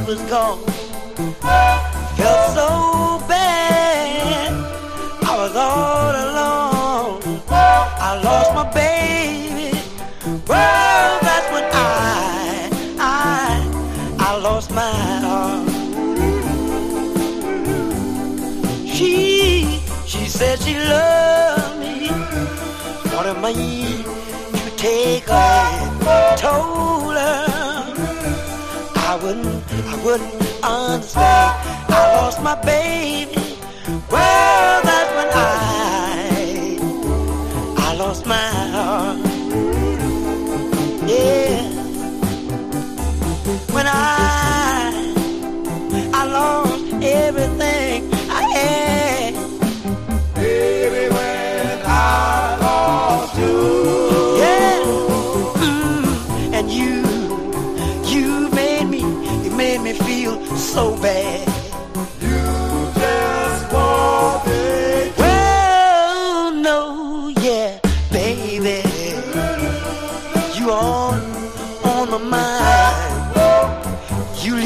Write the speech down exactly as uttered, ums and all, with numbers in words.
was gone. Felt so bad, I was all alone. I lost my baby. Well, that's when I, I, I lost my heart. She, she said she loved me, wanted me to take her hand. Told her I wouldn't, I wouldn't understand. I lost my baby. Well, that's when I, I lost my heart. Yeah. When I, I lost everything I had. Baby, when I lost you. Yeah. Mm. And you, you made me, you made me feel so bad.